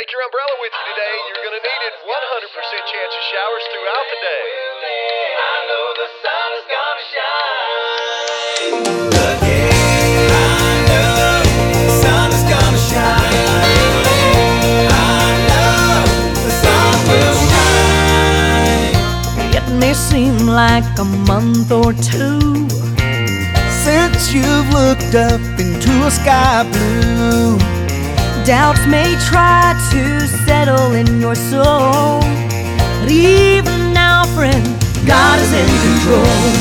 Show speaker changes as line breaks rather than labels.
Take your umbrella with you today. You're going to need it. 100% chance of showers throughout the day.
I know the sun is gonna shine again. I know the sun is gonna shine. I know the sun will shine.
It may seem like a month or two
since you've looked up into a sky blue.
Doubts may try to settle in your soul, but even now, friend, God is in control.